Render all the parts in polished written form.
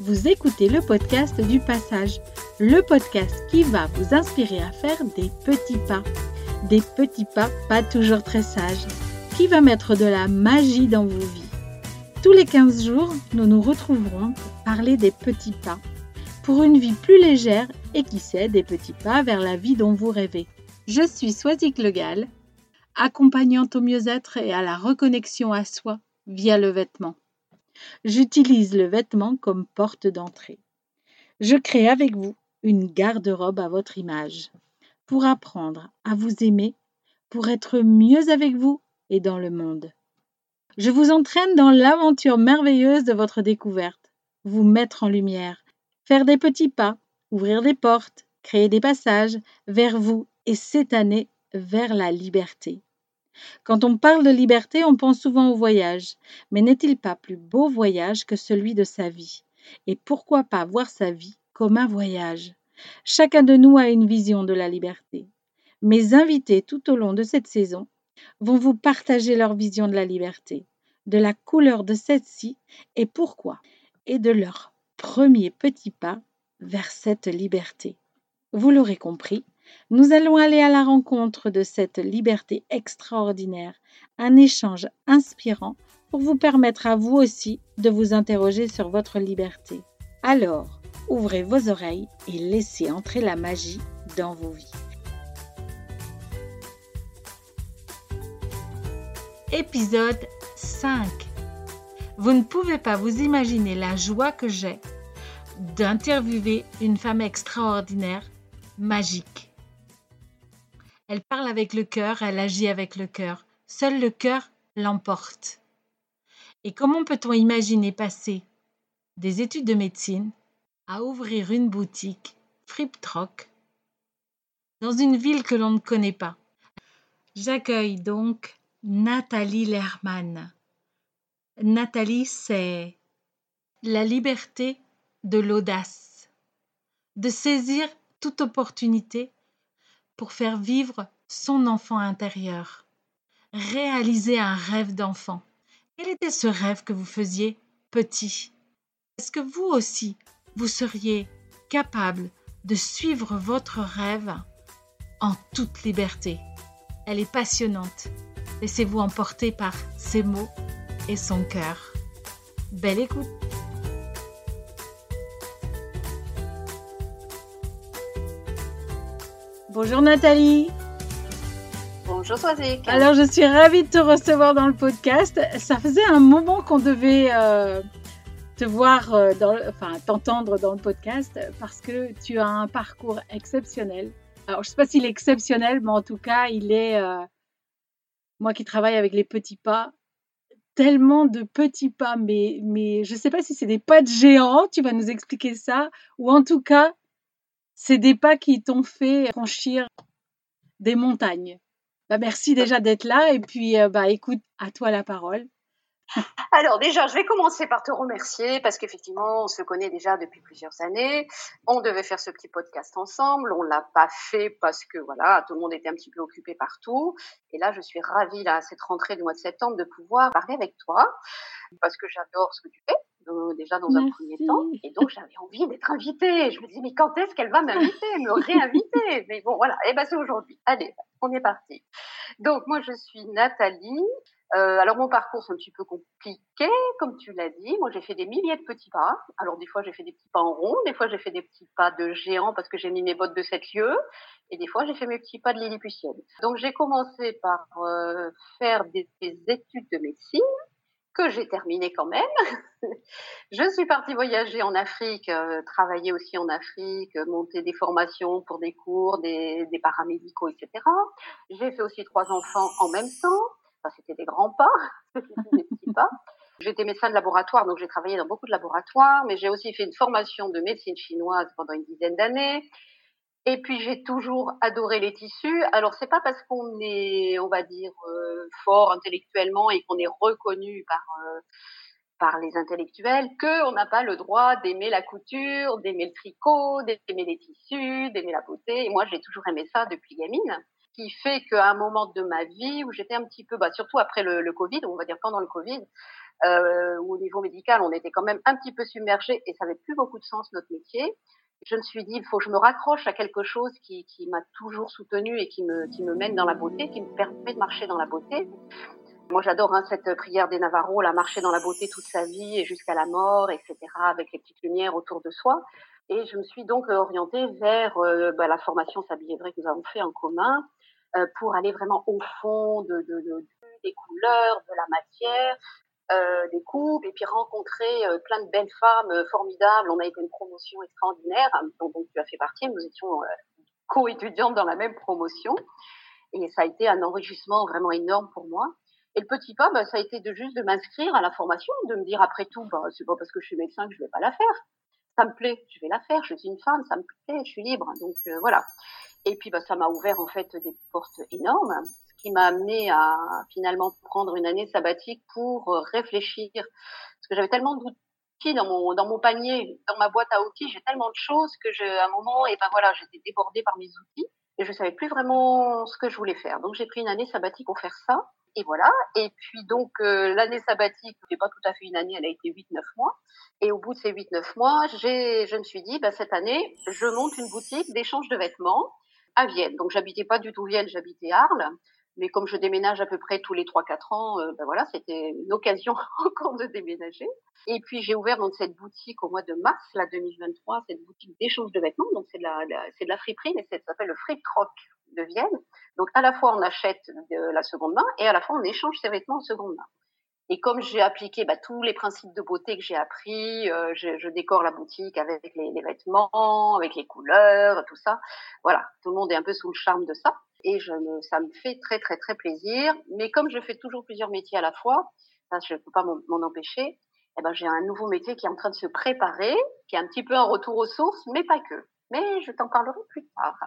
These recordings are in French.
Vous écoutez le podcast du passage, le podcast qui va vous inspirer à faire des petits pas. Des petits pas pas toujours très sages, qui va mettre de la magie dans vos vies. Tous les 15 jours, nous nous retrouverons pour parler des petits pas, pour une vie plus légère et qui sait, des petits pas vers la vie dont vous rêvez. Je suis Swazik Le Gall, accompagnante au mieux-être et à la reconnexion à soi via le vêtement. J'utilise le vêtement comme porte d'entrée. Je crée avec vous une garde-robe à votre image, pour apprendre à vous aimer, pour être mieux avec vous et dans le monde. Je vous entraîne dans l'aventure merveilleuse de votre découverte, vous mettre en lumière, faire des petits pas, ouvrir des portes, créer des passages vers vous et cette année vers la liberté. Quand on parle de liberté, on pense souvent au voyage, mais n'est-il pas plus beau voyage que celui de sa vie? Et pourquoi pas voir sa vie comme un voyage? Chacun de nous a une vision de la liberté. Mes invités tout au long de cette saison vont vous partager leur vision de la liberté, de la couleur de celle-ci et pourquoi, et de leur premier petit pas vers cette liberté. Vous l'aurez compris, nous allons aller à la rencontre de cette liberté extraordinaire, un échange inspirant pour vous permettre à vous aussi de vous interroger sur votre liberté. Alors, ouvrez vos oreilles et laissez entrer la magie dans vos vies. Épisode 5. Vous ne pouvez pas vous imaginer la joie que j'ai d'interviewer une femme extraordinaire, magique. Elle parle avec le cœur, elle agit avec le cœur. Seul le cœur l'emporte. Et comment peut-on imaginer passer des études de médecine à ouvrir une boutique Fripe-Troc dans une ville que l'on ne connaît pas? J'accueille donc Nathalie Lerman. Nathalie, c'est la liberté de l'audace, de saisir toute opportunité pour faire vivre son enfant intérieur, réaliser un rêve d'enfant. Quel était ce rêve que vous faisiez petit? Est-ce que vous aussi, vous seriez capable de suivre votre rêve en toute liberté? Elle est passionnante. Laissez-vous emporter par ses mots et son cœur. Belle écoute! Bonjour Nathalie. Bonjour Swazik. Alors je suis ravie de te recevoir dans le podcast. Ça faisait un moment qu'on devait te voir, t'entendre dans le podcast parce que tu as un parcours exceptionnel. Alors je ne sais pas s'il est exceptionnel, mais en tout cas il est, moi qui travaille avec les petits pas, tellement de petits pas, mais je ne sais pas si c'est des pas de géant, tu vas nous expliquer ça, ou en tout cas c'est des pas qui t'ont fait franchir des montagnes. Merci déjà d'être là et puis écoute, à toi la parole. Alors déjà, je vais commencer par te remercier parce qu'effectivement, on se connaît déjà depuis plusieurs années. On devait faire ce petit podcast ensemble. On l'a pas fait parce que voilà, tout le monde était un petit peu occupé partout. Et là, je suis ravie là, à cette rentrée du mois de septembre de pouvoir parler avec toi parce que j'adore ce que tu fais. Déjà dans un premier temps, et donc j'avais envie d'être invitée. Je me disais mais quand est-ce qu'elle va m'inviter, me réinviter? Mais bon voilà, et c'est aujourd'hui. Allez, on est parti. Donc moi je suis Nathalie. Alors mon parcours c'est un petit peu compliqué, comme tu l'as dit. Moi j'ai fait des milliers de petits pas. Alors des fois j'ai fait des petits pas en rond, des fois j'ai fait des petits pas de géant parce que j'ai mis mes bottes de 7 lieues, et des fois j'ai fait mes petits pas de lilliputienne. Donc j'ai commencé par faire des études de médecine que j'ai terminé quand même. Je suis partie voyager en Afrique, travailler aussi en Afrique, monter des formations pour des cours, des paramédicaux, etc. J'ai fait aussi 3 enfants en même temps. Enfin, c'était des grands pas, c'était des petits pas. J'étais médecin de laboratoire, donc j'ai travaillé dans beaucoup de laboratoires, mais j'ai aussi fait une formation de médecine chinoise pendant une dizaine d'années. Et puis j'ai toujours adoré les tissus. Alors c'est pas parce qu'on est, on va dire, fort intellectuellement et qu'on est reconnu par les intellectuels qu'on n'a pas le droit d'aimer la couture, d'aimer le tricot, d'aimer les tissus, d'aimer la beauté. Et moi j'ai toujours aimé ça depuis gamine. qui fait qu'à un moment de ma vie où j'étais un petit peu, surtout après le Covid, on va dire pendant le Covid, où au niveau médical, on était quand même un petit peu submergé et ça avait plus beaucoup de sens notre métier. Je me suis dit, il faut que je me raccroche à quelque chose qui m'a toujours soutenue et qui me mène dans la beauté, qui me permet de marcher dans la beauté. Moi, j'adore cette prière des Navarros, la marcher dans la beauté toute sa vie et jusqu'à la mort, etc., avec les petites lumières autour de soi. Et je me suis donc orientée vers la formation S'habiller vrai que nous avons fait en commun pour aller vraiment au fond des couleurs, de la matière, des coupes, et puis rencontrer plein de belles femmes formidables. On a été une promotion extraordinaire, dont tu as fait partie. Nous étions co-étudiantes dans la même promotion. Et ça a été un enrichissement vraiment énorme pour moi. Et le petit pas, ça a été juste de m'inscrire à la formation, de me dire après tout, c'est pas parce que je suis médecin que je vais pas la faire. Ça me plaît, je vais la faire. Je suis une femme, ça me plaît, je suis libre. Donc voilà. Et puis ça m'a ouvert en fait des portes énormes, ce qui m'a amené à finalement prendre une année sabbatique pour réfléchir, parce que j'avais tellement d'outils dans mon panier, dans ma boîte à outils, j'ai tellement de choses que à un moment, j'étais débordée par mes outils et je savais plus vraiment ce que je voulais faire. Donc j'ai pris une année sabbatique pour faire ça. Et voilà. Et puis donc l'année sabbatique, c'est pas tout à fait une année, elle a été 8-9 mois. Et au bout de ces 8-9 mois, je me suis dit, cette année, je monte une boutique d'échange de vêtements à Vienne. Donc j'habitais pas du tout Vienne, j'habitais Arles. Mais comme je déménage à peu près tous les 3-4 ans, c'était une occasion encore de déménager. Et puis j'ai ouvert donc cette boutique au mois de mars 2023, cette boutique d'échange de vêtements. Donc c'est de la friperie, mais ça s'appelle le Fripe Troc de Vienne. Donc à la fois on achète de la seconde main et à la fois on échange ses vêtements en seconde main. Et comme j'ai appliqué tous les principes de beauté que j'ai appris, je décore la boutique avec les vêtements, avec les couleurs, tout ça. Voilà, tout le monde est un peu sous le charme de ça. Et ça me fait très très très plaisir. Mais comme je fais toujours plusieurs métiers à la fois, ça je ne peux pas m'en empêcher. J'ai un nouveau métier qui est en train de se préparer, qui est un petit peu un retour aux sources, mais pas que. Mais je t'en parlerai plus tard.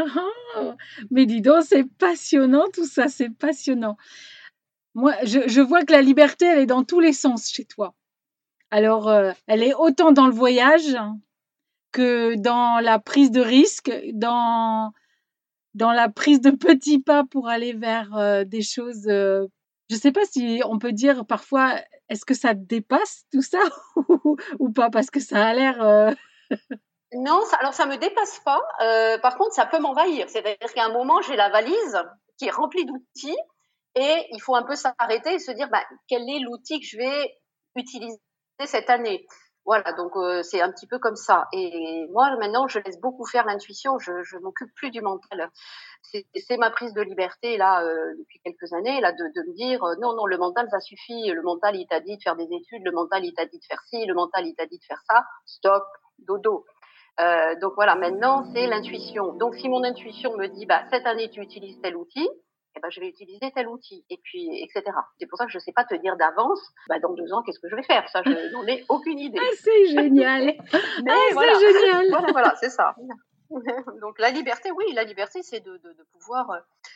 Mais dis donc, c'est passionnant tout ça, c'est passionnant. Moi, je vois que la liberté, elle est dans tous les sens chez toi. Alors, elle est autant dans le voyage que dans la prise de risque, dans la prise de petits pas pour aller vers des choses. Je ne sais pas si on peut dire parfois, est-ce que ça te dépasse tout ça ou pas, parce que ça a l'air. Non, alors ça me dépasse pas. Par contre, ça peut m'envahir. C'est-à-dire qu'à un moment, j'ai la valise qui est remplie d'outils. Et il faut un peu s'arrêter et se dire quel est l'outil que je vais utiliser cette année. Voilà, donc c'est un petit peu comme ça. Et moi, maintenant, je laisse beaucoup faire l'intuition. Je m'occupe plus du mental. C'est ma prise de liberté là depuis quelques années là de me dire non, le mental ça suffit. Le mental il t'a dit de faire des études, le mental il t'a dit de faire ci, le mental il t'a dit de faire ça. Stop, dodo. Donc voilà, maintenant c'est l'intuition. Donc si mon intuition me dit cette année tu utilises tel outil, je vais utiliser tel outil, et puis, etc. C'est pour ça que je ne sais pas te dire d'avance, dans 2 ans, qu'est-ce que je vais faire. Ça, je n'en ai aucune idée. C'est génial. Mais voilà. C'est génial. Voilà, c'est ça. Donc, la liberté, c'est de pouvoir...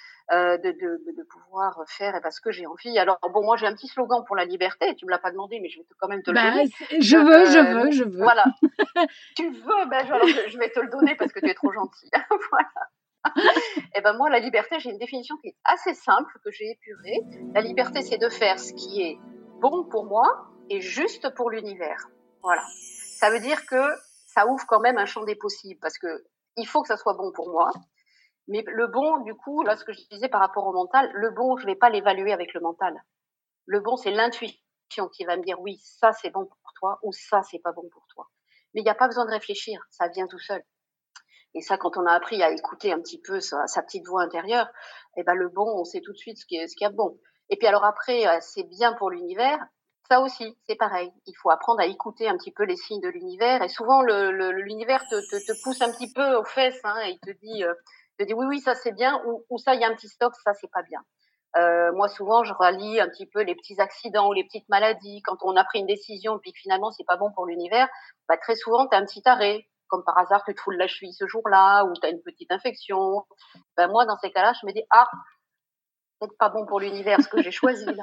de pouvoir faire ce que j'ai envie. Alors, bon, moi, j'ai un petit slogan pour la liberté. Tu ne me l'as pas demandé, mais je vais quand même te le donner. Je veux. Voilà. Tu veux, alors, je vais te le donner parce que tu es trop gentil. Voilà. Et moi, la liberté, j'ai une définition qui est assez simple, que j'ai épurée. La liberté, c'est de faire ce qui est bon pour moi et juste pour l'univers. Voilà. Ça veut dire que ça ouvre quand même un champ des possibles, parce que il faut que ça soit bon pour moi. Mais le bon, du coup, là, ce que je disais par rapport au mental, le bon, je vais pas l'évaluer avec le mental. Le bon, c'est l'intuition qui va me dire oui, ça c'est bon pour toi ou ça c'est pas bon pour toi. Mais il n'y a pas besoin de réfléchir, ça vient tout seul. Et ça, quand on a appris à écouter un petit peu sa petite voix intérieure, le bon, on sait tout de suite ce qu'il y a de bon. Et puis alors après, c'est bien pour l'univers. Ça aussi, c'est pareil. Il faut apprendre à écouter un petit peu les signes de l'univers. Et souvent, l'univers te pousse un petit peu aux fesses, et il te dit oui, ça c'est bien, ou ça, il y a un petit stock, ça c'est pas bien. Moi, souvent, je rallie un petit peu les petits accidents ou les petites maladies. Quand on a pris une décision puis que finalement, c'est pas bon pour l'univers, très souvent, tu as un petit arrêt. Comme par hasard, tu te foules la cheville ce jour-là, ou tu as une petite infection. Moi, dans ces cas-là, je me dis, peut-être pas bon pour l'univers ce que j'ai choisi là.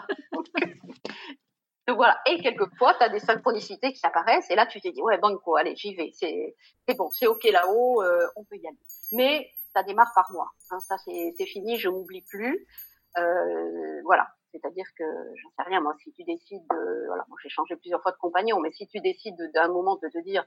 Donc voilà. Et quelquefois, tu as des synchronicités qui apparaissent, et là, tu te dis, ouais, banco, allez, j'y vais. C'est bon, c'est OK là-haut, on peut y aller. Mais ça démarre par moi. Hein, ça, c'est fini, je m'oublie plus. Voilà. C'est-à-dire que, j'en sais rien, moi, si tu décides voilà, moi, j'ai changé plusieurs fois de compagnon, mais si tu décides d'un moment de te dire,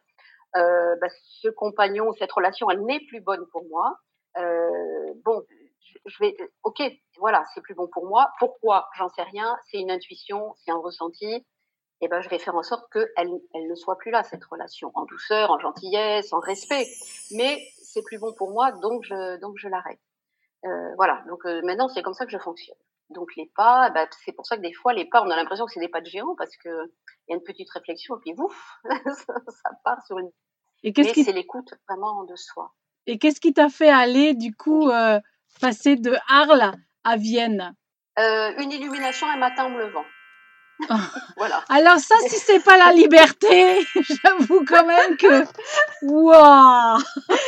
ce compagnon, cette relation, elle n'est plus bonne pour moi, bon, je vais, ok, voilà, c'est plus bon pour moi. Pourquoi? J'en sais rien. C'est une intuition, c'est un ressenti. Et ben, je vais faire en sorte qu'elle ne soit plus là, cette relation, en douceur, en gentillesse, en respect. Mais c'est plus bon pour moi, donc je l'arrête. Voilà. Donc maintenant, c'est comme ça que je fonctionne. Donc les pas, c'est pour ça que des fois les pas, on a l'impression que c'est des pas de géant parce que il y a une petite réflexion et puis ouf, ça part sur une. Mais c'est l'écoute vraiment de soi. Et qu'est-ce qui t'a fait aller du coup passer de Arles à Vienne? Une illumination un matin en me levant. Voilà. Alors ça, si c'est pas la liberté, j'avoue quand même que waouh.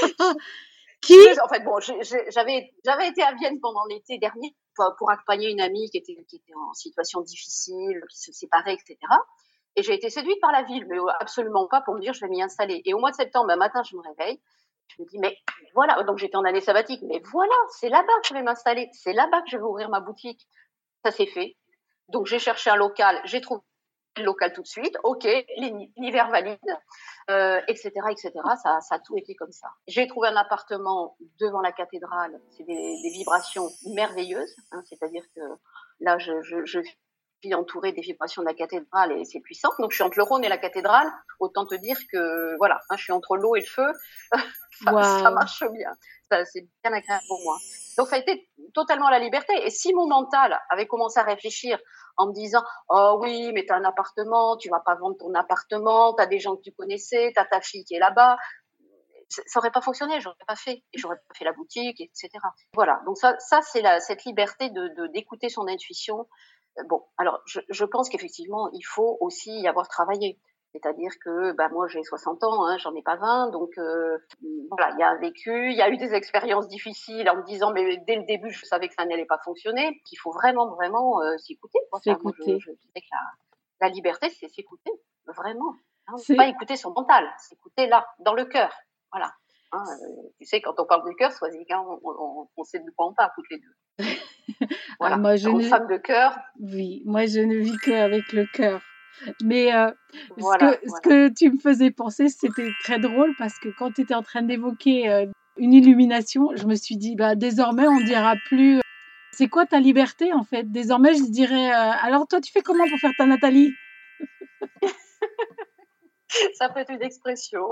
En fait, bon, j'avais été à Vienne pendant l'été dernier pour accompagner une amie qui était en situation difficile, qui se séparait, etc. Et j'ai été séduite par la ville, mais absolument pas pour me dire je vais m'y installer. Et au mois de septembre, un matin, je me réveille, je me dis mais voilà, donc j'étais en année sabbatique, mais voilà, c'est là-bas que je vais m'installer, c'est là-bas que je vais ouvrir ma boutique. Ça s'est fait. Donc j'ai cherché un local, j'ai trouvé le local tout de suite, ok, l'hiver valide, etc., etc. Ça a tout été comme ça. J'ai trouvé un appartement devant la cathédrale, c'est des vibrations merveilleuses, hein, c'est-à-dire que là, je suis entourée des vibrations de la cathédrale et c'est puissant. Donc je suis entre le Rhône et la cathédrale, autant te dire que voilà, hein, je suis entre l'eau et le feu, ça marche bien. C'est bien agréable pour moi. Donc ça a été totalement la liberté. Et si mon mental avait commencé à réfléchir en me disant oh oui, mais t'as un appartement, tu vas pas vendre ton appartement, t'as des gens que tu connaissais, t'as ta fille qui est là-bas, ça aurait pas fonctionné, j'aurais pas fait, et j'aurais pas fait la boutique, etc. Voilà. Donc ça c'est cette liberté d'écouter son intuition. Bon, alors je pense qu'effectivement il faut aussi y avoir travaillé. C'est-à-dire que moi j'ai 60 ans, hein, j'en ai pas 20, donc voilà, il y a un vécu, il y a eu des expériences difficiles en me disant mais dès le début je savais que ça n'allait pas fonctionner, qu'il faut vraiment s'écouter. S'écouter. Je disais que la liberté c'est s'écouter, vraiment. Hein, pas écouter son mental, s'écouter là, dans le cœur. Voilà. Hein, tu sais, quand on parle de cœur, Swaziga, on sait de quoi on parle toutes les deux. Voilà. Moi, femme de cœur. Oui, moi je ne vis qu'avec le cœur. Mais ce que tu me faisais penser, c'était très drôle parce que quand tu étais en train d'évoquer une illumination, je me suis dit, désormais, on ne dira plus c'est quoi ta liberté en fait. Désormais, je dirais, alors toi, tu fais comment pour faire ta Nathalie? Ça peut être une expression.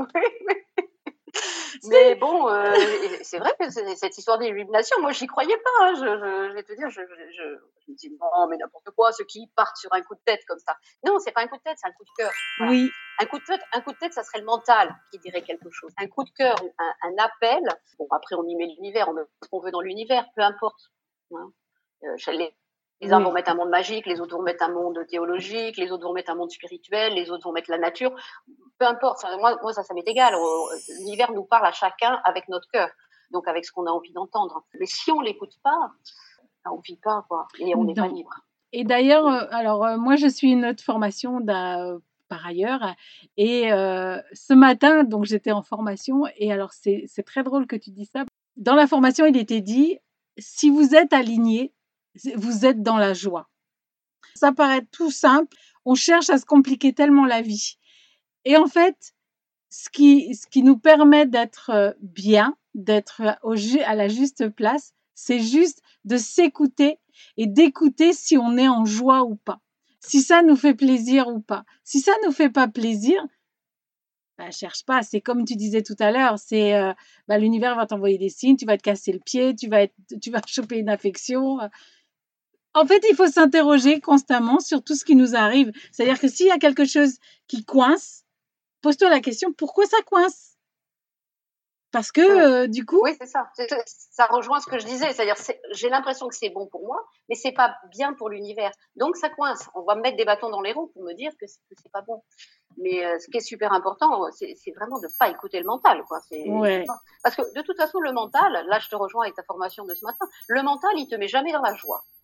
Mais bon, c'est vrai que cette histoire d'illumination, moi, j'y croyais pas. Hein. Je vais te dire, je me dis non, mais n'importe quoi, ceux qui partent sur un coup de tête comme ça. Non, c'est pas un coup de tête, c'est un coup de cœur. Voilà. Oui. Un coup de tête, ça serait le mental qui dirait quelque chose. Un coup de cœur, un appel. Bon, après, on y met l'univers, on met ce qu'on veut dans l'univers, peu importe. Hein. Les uns vont mettre un monde magique, les autres vont mettre un monde théologique, les autres vont mettre un monde spirituel, les autres vont mettre la nature. Peu importe, moi ça m'est égal. L'univers nous parle à chacun avec notre cœur, donc avec ce qu'on a envie d'entendre. Mais si on l'écoute pas, on vit pas, quoi, et on n'est pas libre. Et d'ailleurs, moi je suis une autre formation par ailleurs, et ce matin, donc j'étais en formation, et alors c'est très drôle que tu dis ça. Dans la formation, il était dit, si vous êtes aligné, vous êtes dans la joie. Ça paraît tout simple, on cherche à se compliquer tellement la vie. Et en fait, ce qui nous permet d'être bien, d'être à la juste place, c'est juste de s'écouter et d'écouter si on est en joie ou pas, si ça nous fait plaisir ou pas. Si ça nous fait pas plaisir, cherche pas. C'est comme tu disais tout à l'heure, c'est l'univers va t'envoyer des signes, tu vas te casser le pied, tu vas choper une affection. En fait, il faut s'interroger constamment sur tout ce qui nous arrive. C'est-à-dire que s'il y a quelque chose qui coince, pose-toi la question, pourquoi ça coince? Parce que du coup… Oui, c'est ça. Ça rejoint ce que je disais. C'est-à-dire, j'ai l'impression que c'est bon pour moi, mais c'est pas bien pour l'univers. Donc, ça coince. On va me mettre des bâtons dans les roues pour me dire que c'est pas bon. Mais ce qui est super important, c'est vraiment de pas écouter le mental, quoi. Parce que de toute façon, le mental, là, je te rejoins avec ta formation de ce matin, le mental, il te met jamais dans la joie.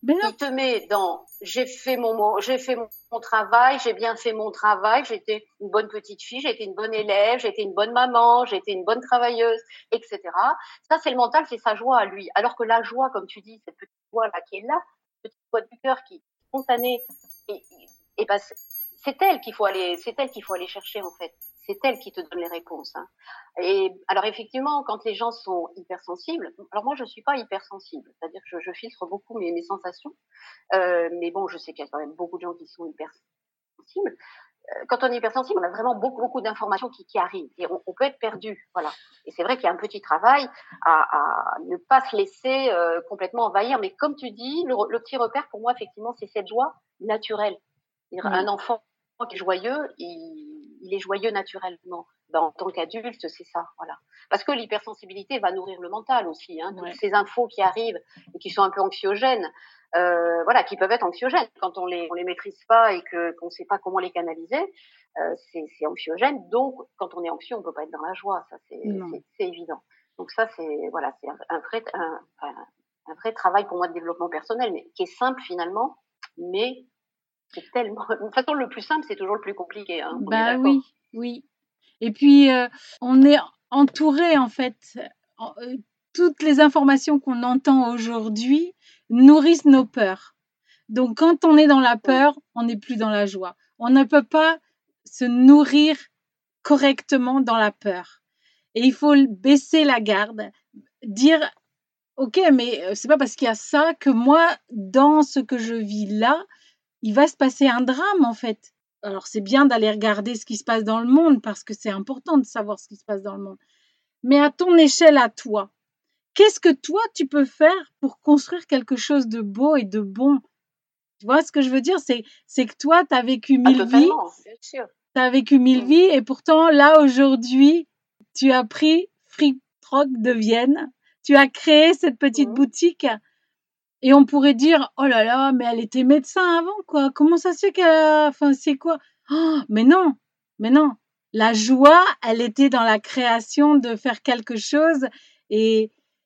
Ben non. Il te met dans j'ai fait mon travail, j'ai bien fait mon travail, j'étais une bonne petite fille, j'étais une bonne élève, j'étais une bonne maman, j'étais une bonne travailleuse, etc. Ça, c'est le mental, c'est sa joie à lui. Alors que la joie, comme tu dis, cette petite joie là qui est là, cette petite joie du cœur qui est spontanée, et, et ben, c'est elle qu'il faut aller chercher en fait. C'est elle qui te donne les réponses. Hein. Et alors effectivement, quand les gens sont hypersensibles, alors moi je suis pas hypersensible, c'est-à-dire que je filtre beaucoup mes sensations, mais bon, je sais qu'il y a quand même beaucoup de gens qui sont hypersensibles. Quand on est hypersensible, on a vraiment beaucoup d'informations qui arrivent et on peut être perdu, voilà. Et c'est vrai qu'il y a un petit travail à ne pas se laisser complètement envahir, mais comme tu dis, le petit repère pour moi effectivement, c'est cette joie naturelle. C'est-à-dire, Oui. un enfant qui est joyeux, il est joyeux naturellement. Ben, en tant qu'adulte, c'est ça, voilà. Parce que l'hypersensibilité va nourrir le mental aussi, hein, Ouais. toutes ces infos qui arrivent et qui sont un peu anxiogènes, voilà, qui peuvent être anxiogènes quand on les maîtrise pas et qu'on ne sait pas comment les canaliser, c'est anxiogène. Donc, quand on est anxieux, on peut pas être dans la joie, ça Non. c'est évident. Donc ça, c'est voilà, c'est un vrai travail pour moi de développement personnel, mais qui est simple finalement, mais c'est tellement. De toute façon, le plus simple, c'est toujours le plus compliqué. Hein, on est Bah d'accord. oui, oui. Et puis, on est entouré, en fait. Toutes les informations qu'on entend aujourd'hui nourrissent nos peurs. Donc, quand on est dans la peur, on n'est plus dans la joie. On ne peut pas se nourrir correctement dans la peur. Et il faut baisser la garde, dire, OK, mais c'est pas parce qu'il y a ça que moi, dans ce que je vis là, il va se passer un drame, en fait. Alors, c'est bien d'aller regarder ce qui se passe dans le monde parce que c'est important de savoir ce qui se passe dans le monde. Mais à ton échelle, à toi, qu'est-ce que toi, tu peux faire pour construire quelque chose de beau et de bon? Tu vois ce que je veux dire? C'est que toi, tu as vécu Ah, 1000 vies, totalement, bien sûr. tu as vécu 1000 vies et pourtant, là, aujourd'hui, tu as pris Fric Troc de Vienne, tu as créé cette petite boutique et on pourrait dire: «Oh là là, mais elle était médecin avant, quoi. Comment ça se fait qu'elle a enfin, c'est quoi?» Oh, mais non, mais non. La joie, elle était dans la création de faire quelque chose et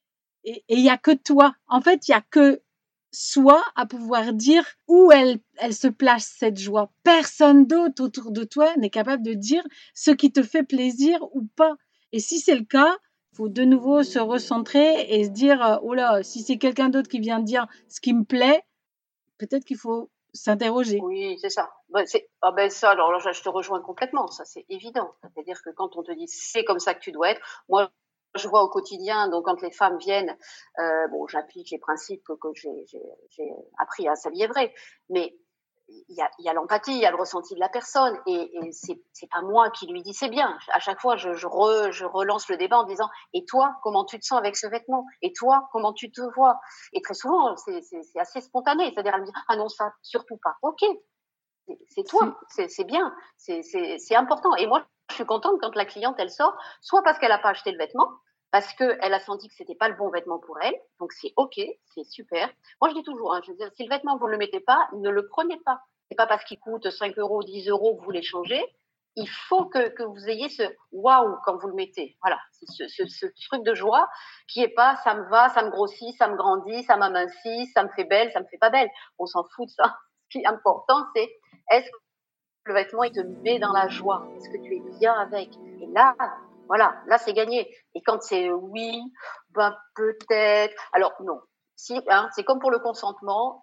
il y a que toi. En fait, il y a que soi à pouvoir dire où elle se place cette joie. Personne d'autre autour de toi n'est capable de dire ce qui te fait plaisir ou pas. Et si c'est le cas, il faut de nouveau se recentrer et se dire oh là, si c'est quelqu'un d'autre qui vient dire ce qui me plaît, peut-être qu'il faut s'interroger. Oui, c'est ça. Ah ben ça, alors là, je te rejoins complètement, ça c'est évident. C'est-à-dire que quand on te dit c'est comme ça que tu dois être, moi je vois au quotidien, donc quand les femmes viennent, bon, j'applique les principes que j'ai appris à Salièvrer, mais il y a l'empathie, il y a le ressenti de la personne, et c'est pas moi qui lui dis c'est bien. À chaque fois, je relance le débat en disant et toi, comment tu te sens avec ce vêtement? Et toi, comment tu te vois? Et très souvent, c'est assez spontané, c'est-à-dire elle me dit ah non ça surtout pas. Ok, c'est toi, c'est bien, c'est important. Et moi, je suis contente quand la cliente elle sort, soit parce qu'elle a pas acheté le vêtement, parce qu'elle a senti que c'était pas le bon vêtement pour elle, donc c'est ok, c'est super. Moi, je dis toujours, hein, je veux dire, si le vêtement vous le mettez pas, ne le prenez pas. C'est pas parce qu'il coûte 5 euros, 10 euros que vous les changez. Il faut que vous ayez ce waouh quand vous le mettez. Voilà, c'est ce truc de joie qui est pas ça me va, ça me grossit, ça me grandit, ça m'amincit, ça me fait belle, ça me fait pas belle. On s'en fout de ça. Ce qui est important, c'est est-ce que le vêtement, il te met dans la joie? Est-ce que tu es bien avec? Et là, voilà, là, c'est gagné. Et quand c'est oui, ben peut-être. Alors non. Si, hein, c'est comme pour le consentement.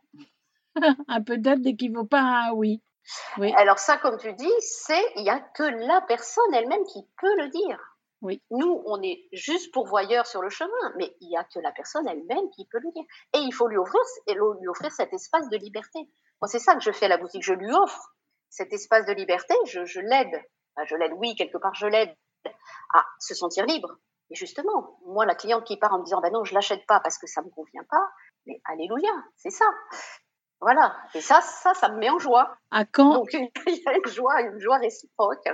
Un peu d'être n'équivaut pas à un oui. Oui. Alors ça, comme tu dis, il y a que la personne elle-même qui peut le dire. Oui. Nous, on est juste pourvoyeurs sur le chemin, mais il y a que la personne elle-même qui peut le dire. Et il faut lui offrir cet espace de liberté. Moi, c'est ça que je fais à la boutique. Je lui offre cet espace de liberté. Je l'aide. Enfin, je l'aide, oui, quelque part, je l'aide à se sentir libre. Et justement, moi, la cliente qui part en me disant, non, je l'achète pas parce que ça me convient pas, mais alléluia, c'est ça. Voilà. Et ça me met en joie. À quand? Donc, il y a une joie réciproque.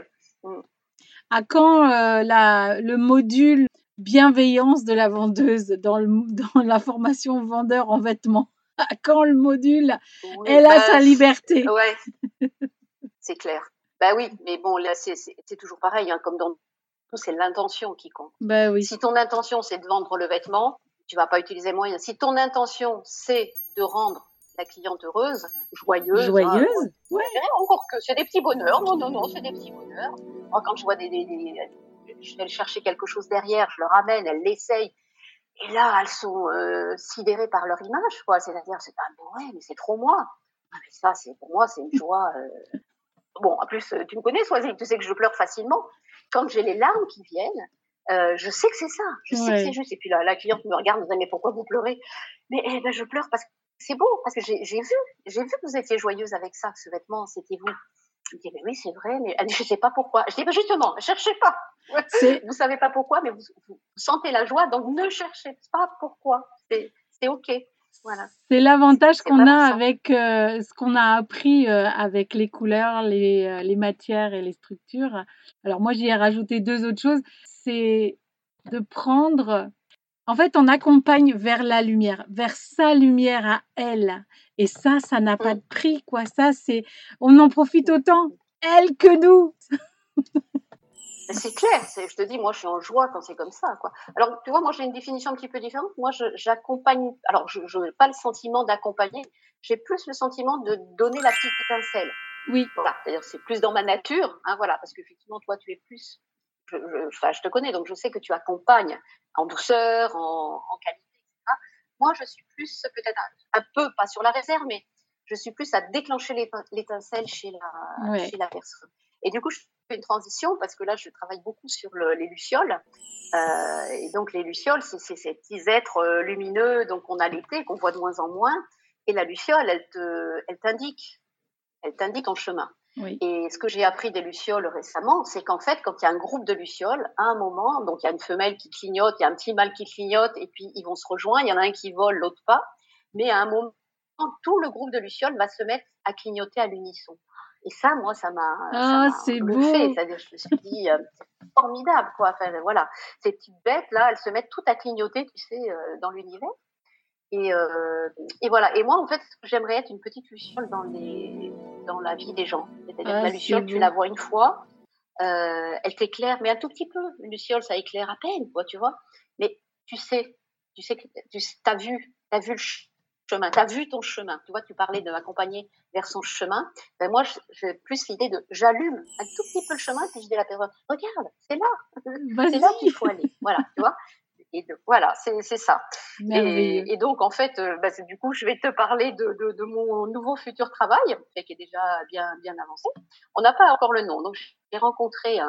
À quand le module bienveillance de la vendeuse dans la formation vendeur en vêtements? À quand le module elle a sa liberté? Ouais, c'est clair. Bah oui, mais bon, là, c'est toujours pareil, hein, comme dans tout, c'est l'intention qui compte. Bah oui. Si ton intention, c'est de vendre le vêtement, tu vas pas utiliser moyen. Si ton intention, c'est de rendre la cliente heureuse, joyeuse. Hein, Joyeuse, ouais. je dirais encore que c'est des petits bonheurs. Non, c'est des petits bonheurs. Moi, quand je vois je vais chercher quelque chose derrière, je le ramène, elles l'essayent. Et là, elles sont sidérées par leur image, quoi. C'est-à-dire, c'est pas ouais, mais c'est trop moi. Ah, mais ça, pour moi, c'est une joie. Bon, en plus, tu me connais, Swazik, tu sais que je pleure facilement. Quand j'ai les larmes qui viennent, je sais que c'est ça. Je sais que c'est juste. Et puis la cliente me regarde, me dit, mais pourquoi vous pleurez? Mais ben, je pleure parce que c'est beau, parce que j'ai vu que vous étiez joyeuse avec ça, que ce vêtement, c'était vous. Je me dis, mais oui, c'est vrai, mais elle dit, je sais pas pourquoi. Je dis, ben justement, ne cherchez pas. Vous savez pas pourquoi, mais vous sentez la joie, donc ne cherchez pas pourquoi. C'est OK. Voilà. C'est l'avantage C'est qu'on a vraiment ça. avec ce qu'on a appris avec les couleurs, les matières et les structures. Alors moi, j'y ai rajouté 2 autres choses. C'est de prendre... En fait, on accompagne vers la lumière, vers sa lumière à elle. Et ça n'a pas de prix, quoi. Ça, on en profite autant, elle que nous. C'est clair, je te dis, moi, je suis en joie quand c'est comme ça, quoi. Alors, tu vois, moi, j'ai une définition un petit peu différente. Moi, j'accompagne. Alors, je n'ai pas le sentiment d'accompagner. J'ai plus le sentiment de donner la petite étincelle. Oui. Voilà, c'est-à-dire, c'est plus dans ma nature, hein, voilà, parce qu'effectivement, toi, tu es plus. Je te connais, donc je sais que tu accompagnes en douceur, en qualité, etc. Moi, je suis plus, peut-être un peu, pas sur la réserve, mais je suis plus à déclencher l'étincelle chez la personne. Et du coup, je fais une transition parce que là, je travaille beaucoup sur les lucioles. Et donc, les lucioles, c'est ces petits êtres lumineux, donc on a l'été, qu'on voit de moins en moins. Et la luciole, elle t'indique en chemin. Oui. Et ce que j'ai appris des lucioles récemment, c'est qu'en fait, quand il y a un groupe de lucioles, à un moment, donc il y a une femelle qui clignote, il y a un petit mâle qui clignote, et puis ils vont se rejoindre, il y en a un qui vole, l'autre pas. Mais à un moment, tout le groupe de lucioles va se mettre à clignoter à l'unisson. Et ça, moi, ça m'a c'est bluffé. beau. C'est-à-dire, je me suis dit, formidable, quoi. Enfin, voilà. Ces petites bêtes, là, elles se mettent toutes à clignoter, tu sais, dans l'univers. Et voilà. Et moi, en fait, j'aimerais être une petite luciole dans la vie des gens. C'est-à-dire que la luciole, tu la vois une fois, elle t'éclaire, mais un tout petit peu. Une luciole, ça éclaire à peine, quoi, tu vois. Mais tu sais que t'as vu le chemin, t'as vu ton chemin. Tu vois, tu parlais de m'accompagner vers son chemin. Ben moi, j'ai plus l'idée de j'allume un tout petit peu le chemin, puis je dis à la personne, regarde, c'est là qu'il faut aller. Voilà, tu vois. Et voilà, c'est ça. Et donc, en fait, du coup, je vais te parler de mon nouveau futur travail, qui est déjà bien avancé. On n'a pas encore le nom. Donc, j'ai rencontré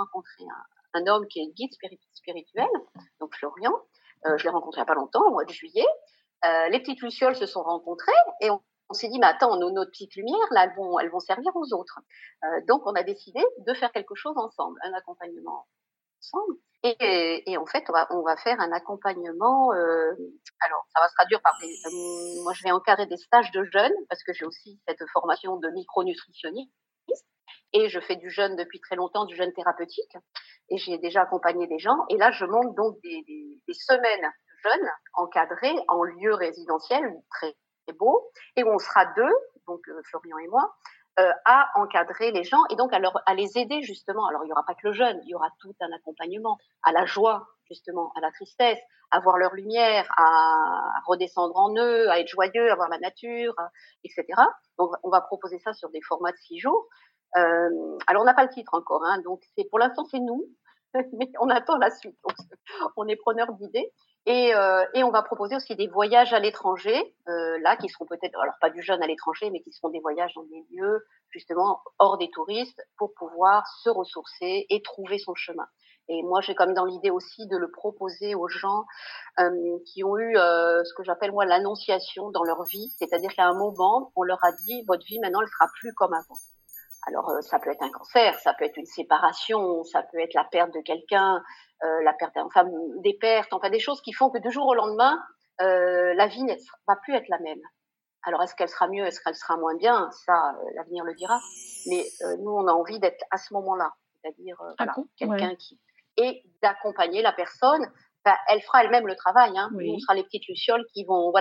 un homme qui est guide spirituel, donc Florian. Je l'ai rencontré il n'y a pas longtemps, au mois de juillet. Les petites lucioles se sont rencontrées et on s'est dit, mais attends, nos petites lumières, là, elles vont servir aux autres. Donc, on a décidé de faire quelque chose ensemble, un accompagnement ensemble. Et en fait, on va faire un accompagnement. Alors, ça va se traduire par moi, je vais encadrer des stages de jeunes parce que j'ai aussi cette formation de micronutritionniste et je fais du jeûne depuis très longtemps, du jeûne thérapeutique. Et j'ai déjà accompagné des gens. Et là, je monte donc des semaines de jeûne encadrées en lieu résidentiel très, très beau et où on sera deux, donc Florian et moi, à encadrer les gens et donc à les aider justement. Alors, il n'y aura pas que le jeûne, il y aura tout un accompagnement à la joie, justement, à la tristesse, à voir leur lumière, à redescendre en eux, à être joyeux, à voir la nature, etc. Donc, on va proposer ça sur des formats de 6 jours. Alors, on n'a pas le titre encore, hein, donc pour l'instant, c'est nous, mais on attend la suite. Donc, on est preneur d'idées. Et on va proposer aussi des voyages à l'étranger, là, qui seront peut-être, alors pas du jeûne à l'étranger, mais qui seront des voyages dans des lieux, justement, hors des touristes, pour pouvoir se ressourcer et trouver son chemin. Et moi, j'ai comme dans l'idée aussi de le proposer aux gens qui ont eu ce que j'appelle, moi, l'annonciation dans leur vie. C'est-à-dire qu'à un moment, on leur a dit, votre vie, maintenant, elle sera plus comme avant. Alors, ça peut être un cancer, ça peut être une séparation, ça peut être la perte de quelqu'un, la perte, enfin, des pertes, enfin, des choses qui font que du jour au lendemain, la vie ne va plus être la même. Alors, est-ce qu'elle sera mieux, est-ce qu'elle sera moins bien? Ça, l'avenir le dira. Mais nous, on a envie d'être à ce moment-là, c'est-à-dire voilà, quelqu'un qui... Et d'accompagner la personne. Enfin, elle fera elle-même le travail. Hein. Oui. Nous, on sera les petites lucioles qui vont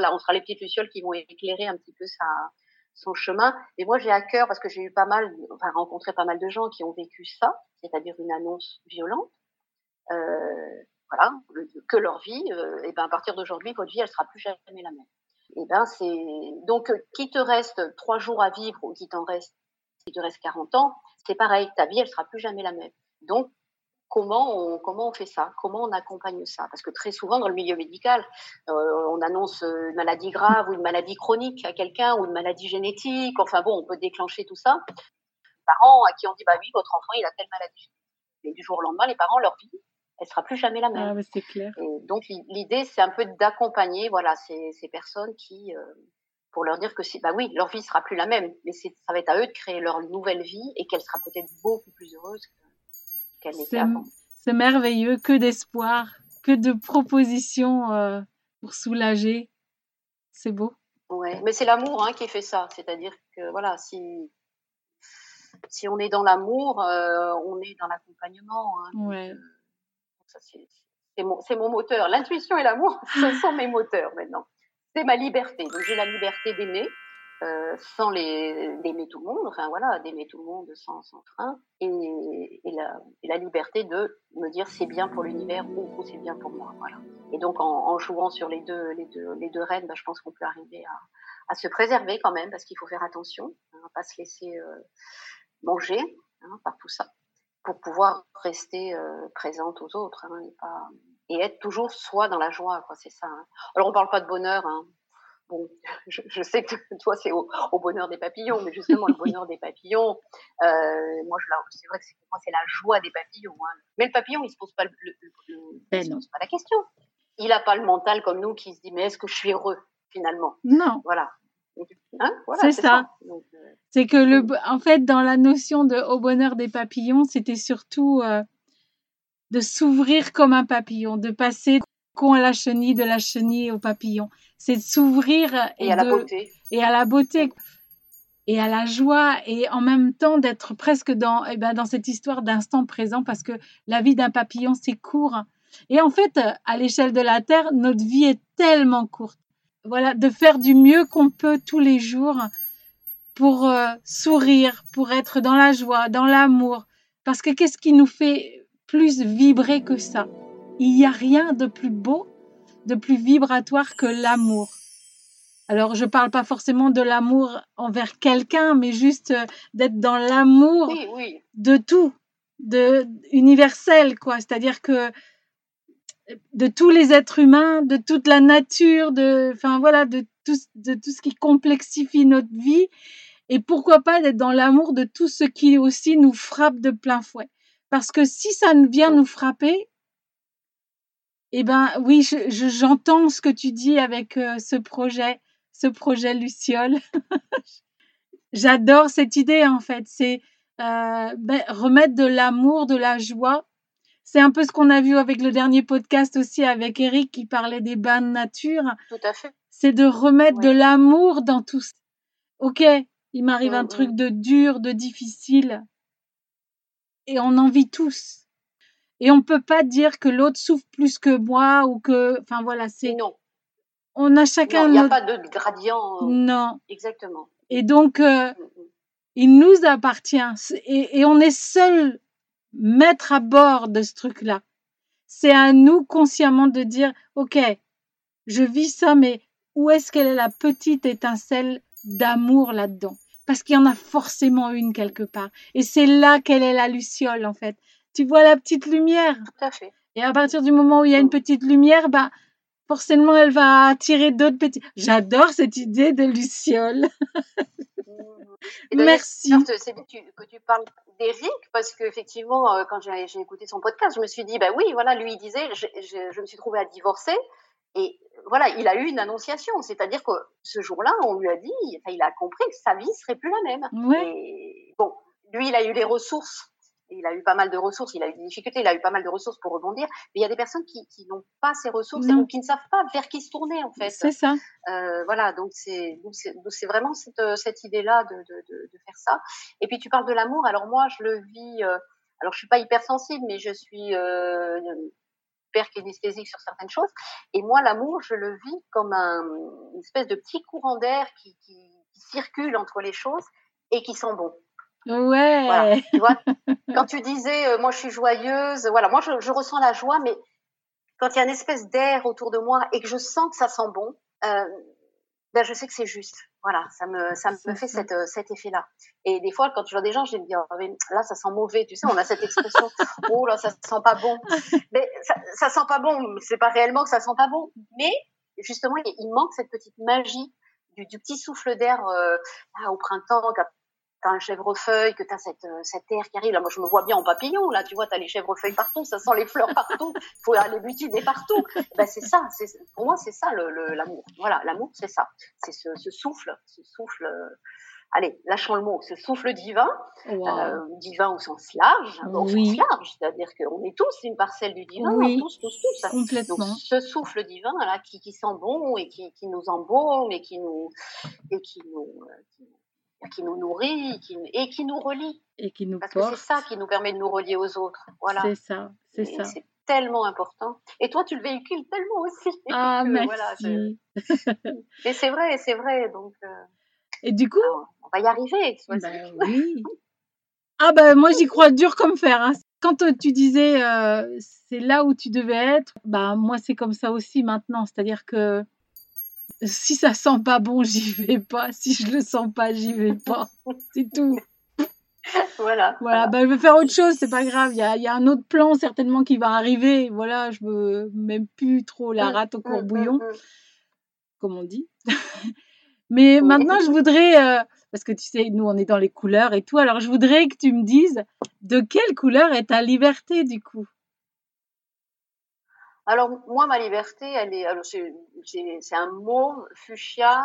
éclairer un petit peu son chemin. Et moi, j'ai à cœur, parce que j'ai eu rencontré pas mal de gens qui ont vécu ça, c'est-à-dire une annonce violente. Voilà, que leur vie, et ben à partir d'aujourd'hui, votre vie, elle sera plus jamais la même. Et ben c'est donc qu'il te reste 3 jours à vivre ou qu'il te reste 40 ans, c'est pareil, ta vie elle sera plus jamais la même. Donc comment on fait ça? Comment on accompagne ça? Parce que très souvent dans le milieu médical, on annonce une maladie grave ou une maladie chronique à quelqu'un ou une maladie génétique. Enfin bon, on peut déclencher tout ça. Les parents à qui on dit bah oui, votre enfant il a telle maladie. Et du jour au lendemain, les parents, leur vie, elle sera plus jamais la même. Ah, c'est clair. Et donc l'idée, c'est un peu d'accompagner, voilà, ces personnes qui, pour leur dire que bah oui, leur vie sera plus la même, mais ça va être à eux de créer leur nouvelle vie et qu'elle sera peut-être beaucoup plus heureuse qu'elle n'était avant. C'est merveilleux, que d'espoir, que de propositions pour soulager. C'est beau. Ouais, mais c'est l'amour qui fait ça. C'est-à-dire que voilà, si on est dans l'amour, on est dans l'accompagnement. Ouais. Ça, c'est mon moteur. L'intuition et l'amour, ce sont mes moteurs maintenant. C'est ma liberté. Donc j'ai la liberté d'aimer, sans d'aimer tout le monde. Enfin voilà, d'aimer tout le monde sans frein, et la liberté de me dire c'est bien pour l'univers ou c'est bien pour moi. Voilà. Et donc en jouant sur les deux rênes, je pense qu'on peut arriver à se préserver quand même, parce qu'il faut faire attention, à pas se laisser manger par tout ça, pour pouvoir rester présente aux autres, et être toujours soi dans la joie, quoi, c'est ça. Alors on parle pas de bonheur, bon, je sais que toi c'est au bonheur des papillons, mais justement le bonheur des papillons, moi c'est vrai que pour moi c'est la joie des papillons, mais le papillon il se pose pas se pose pas la question, il a pas le mental comme nous qui se dit mais est-ce que je suis heureux finalement? Non. Voilà. Voilà, c'est ça. Donc, c'est que en fait, dans la notion de au bonheur des papillons, c'était surtout de s'ouvrir comme un papillon, de passer à la chenille, de la chenille au papillon. C'est de s'ouvrir et à la beauté. Et à la beauté. Et à la joie, et en même temps d'être presque dans cette histoire d'instant présent, parce que la vie d'un papillon, c'est court. Et en fait, à l'échelle de la Terre, notre vie est tellement courte. Voilà, de faire du mieux qu'on peut tous les jours pour sourire, pour être dans la joie, dans l'amour. Parce que qu'est-ce qui nous fait plus vibrer que ça? Il n'y a rien de plus beau, de plus vibratoire que l'amour. Alors, je parle pas forcément de l'amour envers quelqu'un, mais juste d'être dans l'amour de tout, universel, quoi. C'est-à-dire que de tous les êtres humains, de toute la nature, de tout ce qui complexifie notre vie, et pourquoi pas d'être dans l'amour de tout ce qui aussi nous frappe de plein fouet. Parce que si ça vient nous frapper, oui, j'entends ce que tu dis avec ce projet Luciole. J'adore cette idée, en fait. C'est remettre de l'amour, de la joie. C'est un peu ce qu'on a vu avec le dernier podcast aussi avec Eric qui parlait des bains de nature. Tout à fait. C'est de remettre de l'amour dans tout ça. Ok, il m'arrive un truc de dur, de difficile. Et on en vit tous. Et on peut pas dire que l'autre souffre plus que moi ou que... Enfin voilà, c'est... Non. On a chacun... Non, il n'y a pas de gradient. Non. Exactement. Et donc, il nous appartient. Et on est seul maître à bord de ce truc-là. C'est à nous consciemment de dire, ok, je vis ça, mais où est-ce qu'elle est la petite étincelle d'amour là-dedans? Parce qu'il y en a forcément une quelque part. Et c'est là qu'elle est la luciole, en fait. Tu vois la petite lumière? Tout à fait. Et à partir du moment où il y a une petite lumière, forcément, elle va attirer d'autres petits. J'adore cette idée de luciole. Merci. C'est bien que tu parles d'Éric, parce qu'effectivement, quand j'ai écouté son podcast, je me suis dit, oui, voilà, lui, il disait, je me suis trouvée à divorcer. Et voilà, il a eu une annonciation. C'est-à-dire que ce jour-là, on lui a dit, il a compris que sa vie serait plus la même. Ouais. Et bon, lui, il a eu les ressources. Il a eu pas mal de ressources, il a eu des difficultés, il a eu pas mal de ressources pour rebondir. Mais il y a des personnes qui n'ont pas ces ressources ou qui ne savent pas vers qui se tourner, en fait. C'est ça. Voilà, donc c'est vraiment cette idée-là de faire ça. Et puis tu parles de l'amour. Alors moi, je le vis. Alors je suis pas hypersensible, mais je suis hyper kinesthésique sur certaines choses. Et moi, l'amour, je le vis comme une espèce de petit courant d'air qui circule entre les choses et qui sent bon. Ouais. Voilà, tu vois, quand tu disais, moi je suis joyeuse, voilà, moi je ressens la joie, mais quand il y a une espèce d'air autour de moi et que je sens que ça sent bon, Ben, je sais que c'est juste. Voilà, ça me fait cet effet-là. Et des fois, quand je vois des gens, je me dis, oh, mais là, ça sent mauvais. Tu sais, on a cette expression, oh là, ça sent pas bon. Mais ça sent pas bon. C'est pas réellement que ça sent pas bon. Mais, justement, il manque cette petite magie du petit souffle d'air au printemps, quand t'as un chèvrefeuille, que t'as cet air qui arrive. Là, moi, je me vois bien en papillon. Là, tu vois, t'as les chèvrefeuilles partout, ça sent les fleurs partout. Il faut aller butiner partout. Ben, c'est ça. Pour moi, c'est ça l'amour. Voilà, l'amour, c'est ça. C'est ce souffle. Allez, lâchons le mot. Ce souffle divin, divin au sens large, c'est-à-dire qu'on est tous une parcelle du divin, tous. Complètement. Donc, ce souffle divin là, qui sent bon et qui nous embaume et qui nous nourrit et qui nous relie. Et qui nous Parce porte. que c'est ça qui nous permet de nous relier aux autres. Voilà. C'est ça. C'est tellement important. Et toi, tu le véhicules tellement aussi. Ah, merci. Voilà, mais c'est vrai. Donc, et du coup, on va y arriver. Oui. Ah moi, j'y crois dur comme fer. Hein. Quand tu disais c'est là où tu devais être, moi, c'est comme ça aussi maintenant. C'est-à-dire que si ça sent pas bon, j'y vais pas. Si je le sens pas, j'y vais pas. C'est tout. Voilà. Je vais faire autre chose, c'est pas grave. Il y a un autre plan certainement qui va arriver. Voilà, je me mets plus trop la rate au courbouillon, comme on dit. Mais maintenant, je voudrais, parce que tu sais, nous, on est dans les couleurs et tout. Alors, je voudrais que tu me dises de quelle couleur est ta liberté, du coup. Alors, moi, ma liberté, c'est un mauve fuchsia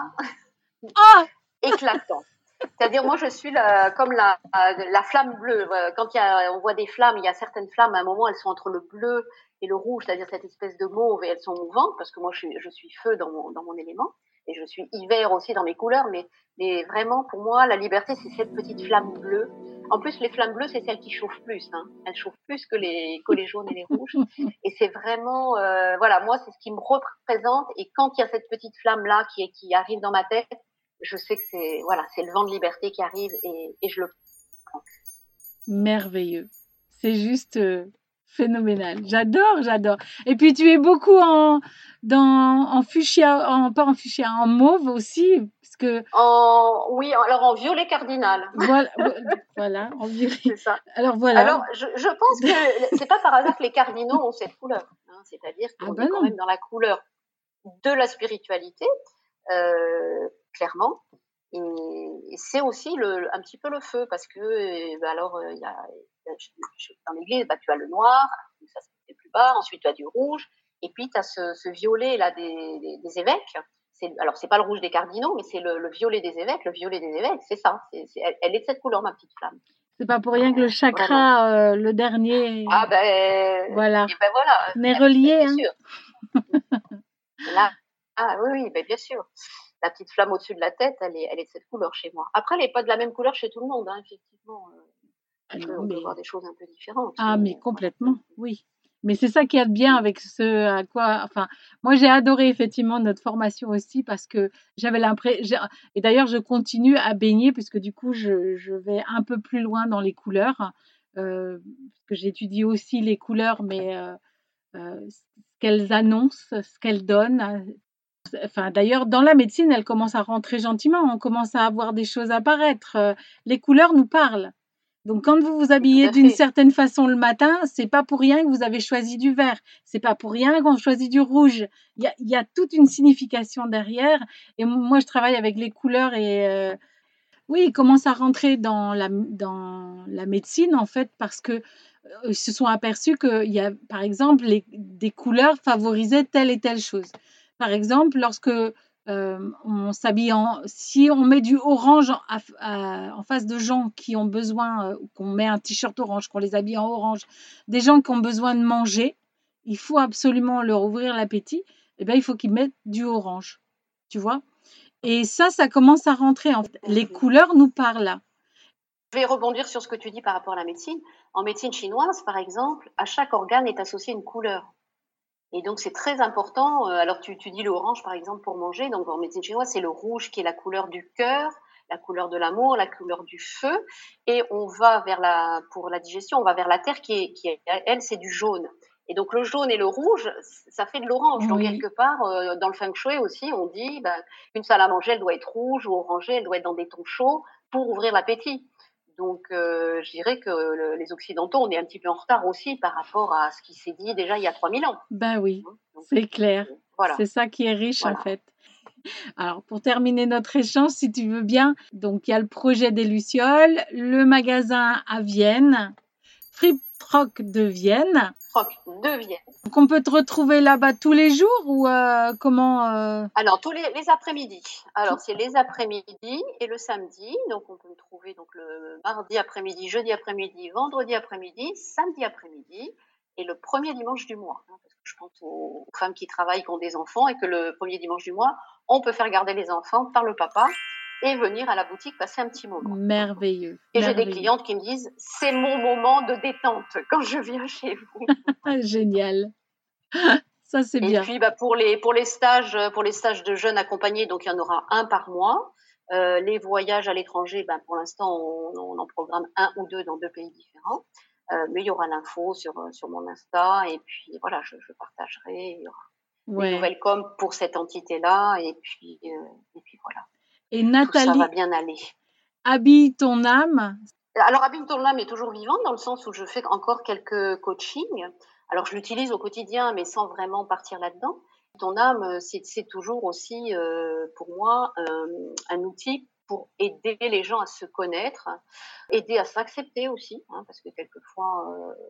éclatant. C'est-à-dire, moi, je suis comme la flamme bleue. Quand on voit des flammes, il y a certaines flammes, à un moment, elles sont entre le bleu et le rouge, c'est-à-dire cette espèce de mauve, et elles sont mouvantes, parce que moi, je suis feu dans mon élément, et je suis hiver aussi dans mes couleurs, mais vraiment, pour moi, la liberté, c'est cette petite flamme bleue. En plus, les flammes bleues, c'est celles qui chauffent plus. Hein. Elles chauffent plus que les jaunes et les rouges. Et c'est vraiment, voilà, moi, c'est ce qui me représente. Et quand il y a cette petite flamme-là qui arrive dans ma tête, je sais que c'est le vent de liberté qui arrive et je le prends. Merveilleux. C'est juste phénoménal. J'adore. Et puis tu es beaucoup en fuchsia, pas en fuchsia, en mauve aussi, parce que alors en violet cardinal. Voilà, en violet. C'est ça. Alors voilà. Alors je pense que c'est pas par hasard que les cardinaux ont cette couleur. Hein, c'est-à-dire qu'on est quand même dans la couleur de la spiritualité, clairement. Et c'est aussi un petit peu le feu, parce que il y a dans l'église, tu as le noir, ça c'est plus bas, ensuite tu as du rouge, et puis tu as ce violet là des évêques. Alors c'est pas le rouge des cardinaux, mais c'est le violet des évêques. Le violet des évêques, c'est ça. Elle est de cette couleur, ma petite flamme. C'est pas pour rien que le chakra, le dernier. Ah voilà. Et voilà. On est reliés, bien sûr. Là, oui, bien sûr. La petite flamme au-dessus de la tête, elle est de cette couleur chez moi. Après, elle n'est pas de la même couleur chez tout le monde, hein, effectivement. On peut voir des choses un peu différentes. Mais complètement, oui. Mais c'est ça qui est bien avec moi j'ai adoré effectivement notre formation aussi, parce que j'avais l'impression, et d'ailleurs je continue à baigner, puisque du coup je vais un peu plus loin dans les couleurs, parce que j'étudie aussi les couleurs, mais ce qu'elles annoncent, ce qu'elles donnent. D'ailleurs, dans la médecine, elle commence à rentrer gentiment, on commence à avoir des choses apparaître. Les couleurs nous parlent. Donc, quand vous vous habillez d'une certaine façon le matin, c'est pas pour rien que vous avez choisi du vert. C'est pas pour rien qu'on choisit du rouge. Il y a toute une signification derrière. Et moi, je travaille avec les couleurs et oui, ils commencent à rentrer dans la médecine, en fait, parce que ils se sont aperçus qu'il y a, par exemple, des couleurs favorisaient telle et telle chose. Par exemple, lorsque on s'habille si on met du orange en face de gens qui ont besoin, qu'on met un t-shirt orange, qu'on les habille en orange, des gens qui ont besoin de manger, il faut absolument leur ouvrir l'appétit, et bien il faut qu'ils mettent du orange, tu vois. Et ça commence à rentrer. En fait. Les couleurs nous parlent. Je vais rebondir sur ce que tu dis par rapport à la médecine. En médecine chinoise, par exemple, à chaque organe est associée une couleur. Et donc, c'est très important. Alors, tu dis le orange, par exemple, pour manger. Donc, en médecine chinoise, c'est le rouge qui est la couleur du cœur, la couleur de l'amour, la couleur du feu. Et on va pour la digestion, on va vers la terre qui elle, c'est du jaune. Et donc, le jaune et le rouge, ça fait de l'orange. Donc, Oui. quelque part, dans le feng shui aussi, on dit une salle à manger, elle doit être rouge ou orangée, elle doit être dans des tons chauds pour ouvrir l'appétit. Donc, je dirais que les Occidentaux, on est un petit peu en retard aussi par rapport à ce qui s'est dit déjà il y a 3000 ans. Ben oui, Donc, c'est clair. voilà. C'est ça qui est riche Voilà. en fait. Alors, pour terminer notre échange, si tu veux bien, donc il y a le projet des Lucioles, le magasin à Vienne, Fripe Troc de Vienne. Troc de Vienne. Donc, on peut te retrouver là-bas tous les jours ou comment Alors, tous les après-midi. Alors, c'est les après-midi et le samedi. Donc, on peut me trouver donc, le mardi après-midi, jeudi après-midi, vendredi après-midi, samedi après-midi et le premier dimanche du mois. Parce que je pense aux femmes qui travaillent, qui ont des enfants et que le premier dimanche du mois, on peut faire garder les enfants par le papa et venir à la boutique passer un petit moment. Merveilleux. Et j'ai des clientes qui me disent « c'est mon moment de détente quand je viens chez vous ». Génial. Ça, c'est bien. Et puis, pour les stages de jeunes accompagnés, donc il y en aura un par mois. Les voyages à l'étranger, pour l'instant, on en programme 1 ou 2 dans 2 pays différents. Mais il y aura l'info sur mon Insta et puis voilà, je partagerai. Il y aura des nouvelles com pour cette entité-là et puis voilà. Et Nathalie, tout ça va bien aller. Habille ton âme. Alors, Habille ton âme est toujours vivante dans le sens où je fais encore quelques coachings. Alors, je l'utilise au quotidien, mais sans vraiment partir là-dedans. Ton âme, c'est toujours aussi, pour moi, un outil pour aider les gens à se connaître, aider à s'accepter aussi, parce que quelquefois,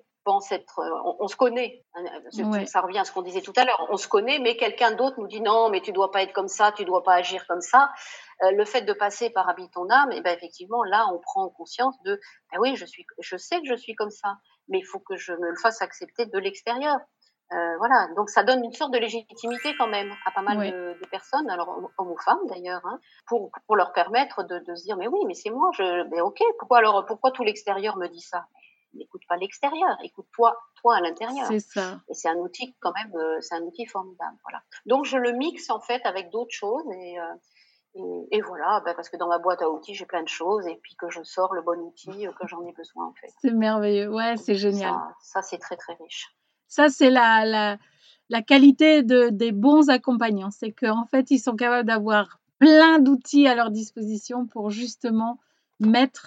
on se connaît. Ça revient à ce qu'on disait tout à l'heure. On se connaît, mais quelqu'un d'autre nous dit non, mais tu dois pas être comme ça, tu dois pas agir comme ça. Le fait de passer par Habille ton âme, effectivement, là, on prend conscience de, oui, je sais que je suis comme ça, mais il faut que je me le fasse accepter de l'extérieur. Voilà, donc ça donne une sorte de légitimité quand même à pas mal de personnes, alors hommes ou femmes d'ailleurs, pour leur permettre de se dire mais oui, mais c'est moi, mais ok, pourquoi tout l'extérieur me dit ça? N'écoute pas l'extérieur, écoute-toi à l'intérieur. C'est ça. Et c'est un outil quand même, c'est un outil formidable, voilà. Donc je le mixe en fait avec d'autres choses et voilà, parce que dans ma boîte à outils j'ai plein de choses et puis que je sors le bon outil que j'en ai besoin en fait. C'est merveilleux, ouais, c'est génial. Ça c'est très très riche. Ça, c'est la qualité des bons accompagnants. C'est qu'en fait, ils sont capables d'avoir plein d'outils à leur disposition pour justement mettre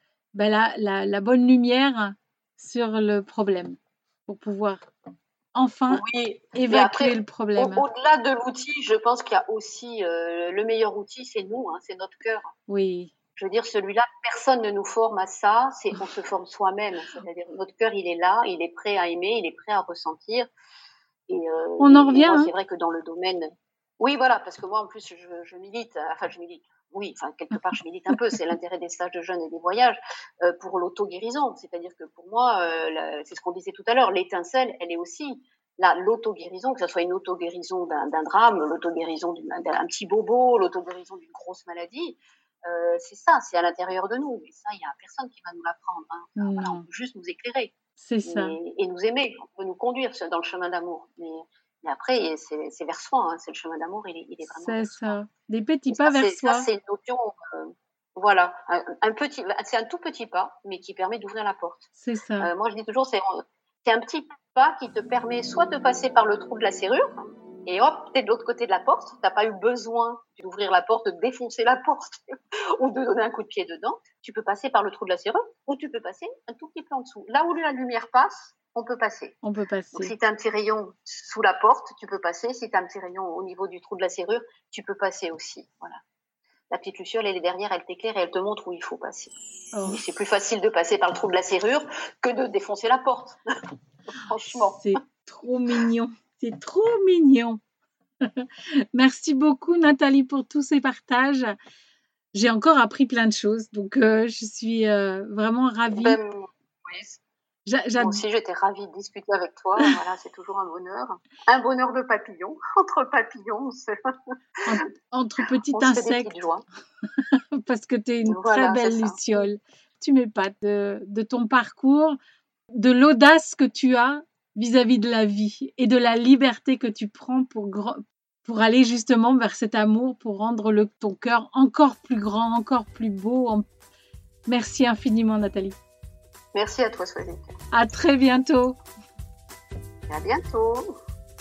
la bonne lumière sur le problème, pour pouvoir enfin évacuer le problème. Au-delà de l'outil, je pense qu'il y a aussi le meilleur outil, c'est nous, c'est notre cœur. Oui. Je veux dire, celui-là, personne ne nous forme à ça, on se forme soi-même. C'est-à-dire, notre cœur, il est là, il est prêt à aimer, il est prêt à ressentir. On en revient. Moi, c'est vrai que dans le domaine. Oui, voilà, parce que moi, en plus, je milite. Oui, quelque part, je milite un peu. C'est l'intérêt des stages de jeunes et des voyages pour l'auto-guérison. C'est-à-dire que pour moi, c'est ce qu'on disait tout à l'heure, l'étincelle, elle est aussi l'auto-guérison, que ce soit une auto-guérison d'un drame, l'auto-guérison d'un petit bobo, l'auto-guérison d'une grosse maladie. C'est ça, c'est à l'intérieur de nous. Et ça, il n'y a personne qui va nous l'apprendre. Voilà, on peut juste nous éclairer. C'est ça. Et nous aimer. On peut nous conduire dans le chemin d'amour. Mais après, c'est vers soi. C'est le chemin d'amour, il est vraiment c'est vers ça. soi. Des petits pas vers soi. Ça, c'est une notion, voilà, c'est un tout petit pas, mais qui permet d'ouvrir la porte. C'est ça. Moi, je dis toujours, c'est un petit pas qui te permet soit de passer par le trou de la serrure, et hop, t'es de l'autre côté de la porte. T'as pas eu besoin d'ouvrir la porte, de défoncer la porte ou de donner un coup de pied dedans. Tu peux passer par le trou de la serrure ou tu peux passer un tout petit peu en dessous. Là où la lumière passe, on peut passer. On peut passer. Donc, si t'as un petit rayon sous la porte, tu peux passer. Si t'as un petit rayon au niveau du trou de la serrure, tu peux passer aussi. Voilà. La petite luciole, elle est derrière, elle t'éclaire et elle te montre où il faut passer. Oh. C'est plus facile de passer par le trou de la serrure que de défoncer la porte. Franchement. C'est trop mignon. C'est trop mignon. Merci beaucoup Nathalie pour tous ces partages. J'ai encore appris plein de choses, donc je suis vraiment ravie. Oui. Moi aussi, j'étais ravie de discuter avec toi. Voilà, c'est toujours un bonheur. Un bonheur de papillon. Entre papillons. Entre petits insectes. Parce que tu es une très belle luciole. Tu m'épates de ton parcours, de l'audace que tu as vis-à-vis de la vie et de la liberté que tu prends pour aller justement vers cet amour, pour rendre ton cœur encore plus grand, encore plus beau. Merci infiniment Nathalie. Merci à toi Swazit. À très bientôt. À bientôt.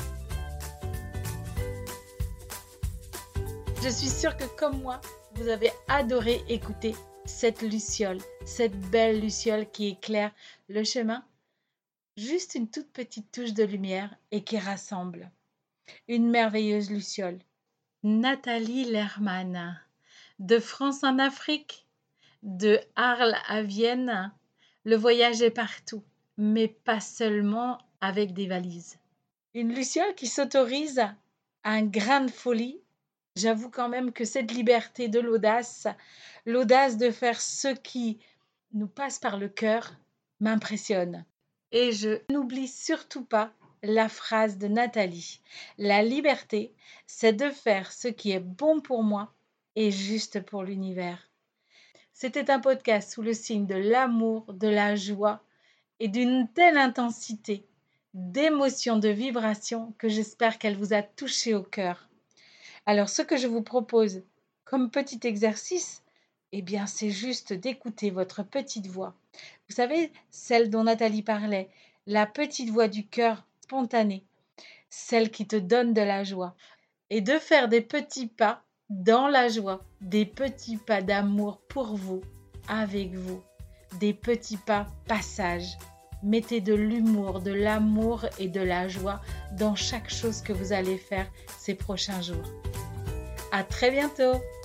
Je suis sûre que comme moi, vous avez adoré écouter cette luciole, cette belle luciole qui éclaire le chemin. Juste une toute petite touche de lumière et qui rassemble. Une merveilleuse luciole. Nathalie Lerman, de France en Afrique, de Arles à Vienne. Le voyage est partout, mais pas seulement avec des valises. Une luciole qui s'autorise à un grain de folie. J'avoue quand même que cette liberté de l'audace de faire ce qui nous passe par le cœur, m'impressionne. Et je n'oublie surtout pas la phrase de Nathalie. La liberté, c'est de faire ce qui est bon pour moi et juste pour l'univers. C'était un podcast sous le signe de l'amour, de la joie et d'une telle intensité, d'émotion, de vibration que j'espère qu'elle vous a touché au cœur. Alors, ce que je vous propose comme petit exercice, eh bien, c'est juste d'écouter votre petite voix. Vous savez, celle dont Nathalie parlait, la petite voix du cœur spontanée, celle qui te donne de la joie. Et de faire des petits pas dans la joie, des petits pas d'amour pour vous, avec vous, des petits pas passage. Mettez de l'humour, de l'amour et de la joie dans chaque chose que vous allez faire ces prochains jours. À très bientôt!